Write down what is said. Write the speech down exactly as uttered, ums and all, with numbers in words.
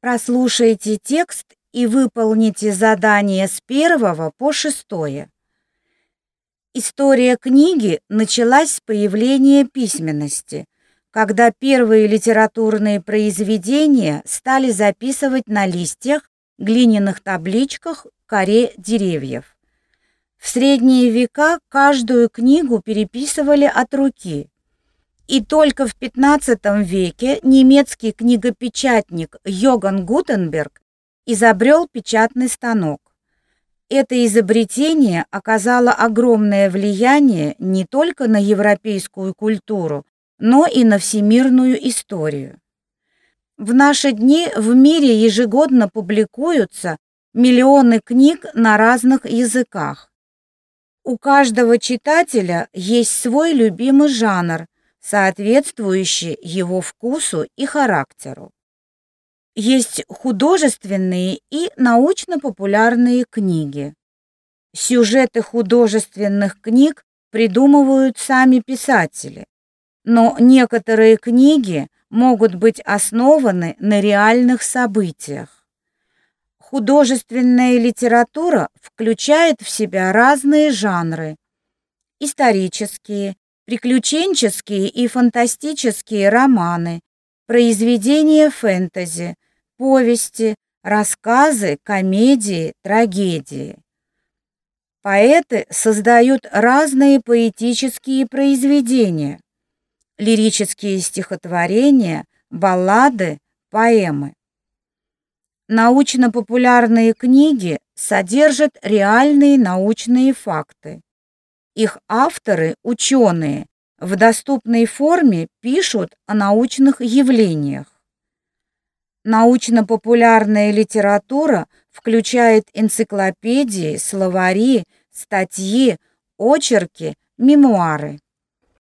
Прослушайте текст и выполните задание с первого по шестое. История книги началась с появления письменности, когда первые литературные произведения стали записывать на листьях, глиняных табличках, коре деревьев. В средние века каждую книгу переписывали от руки. И только в пятнадцатом веке немецкий книгопечатник Йоганн Гутенберг изобрел печатный станок. Это изобретение оказало огромное влияние не только на европейскую культуру, но и на всемирную историю. В наши дни в мире ежегодно публикуются миллионы книг на разных языках. У каждого читателя есть свой любимый жанр, соответствующий его вкусу и характеру. Есть художественные и научно-популярные книги. Сюжеты художественных книг придумывают сами писатели, но некоторые книги могут быть основаны на реальных событиях. Художественная литература включает в себя разные жанры: исторические, приключенческие и фантастические романы, произведения фэнтези, повести, рассказы, комедии, трагедии. Поэты создают разные поэтические произведения: лирические стихотворения, баллады, поэмы. Научно-популярные книги содержат реальные научные факты. Их авторы, ученые, в доступной форме пишут о научных явлениях. Научно-популярная литература включает энциклопедии, словари, статьи, очерки, мемуары.